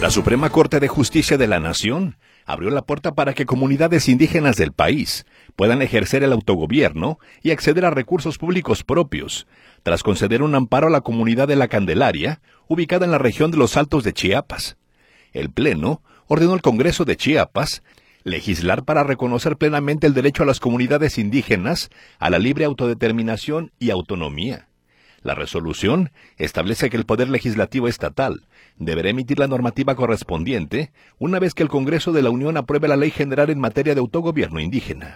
La Suprema Corte de Justicia de la Nación abrió la puerta para que comunidades indígenas del país puedan ejercer el autogobierno y acceder a recursos públicos propios, tras conceder un amparo a la comunidad de La Candelaria, ubicada en la región de los Altos de Chiapas. El Pleno ordenó al Congreso de Chiapas legislar para reconocer plenamente el derecho a las comunidades indígenas a la libre autodeterminación y autonomía. La resolución establece que el Poder Legislativo Estatal deberá emitir la normativa correspondiente una vez que el Congreso de la Unión apruebe la Ley General en materia de autogobierno indígena.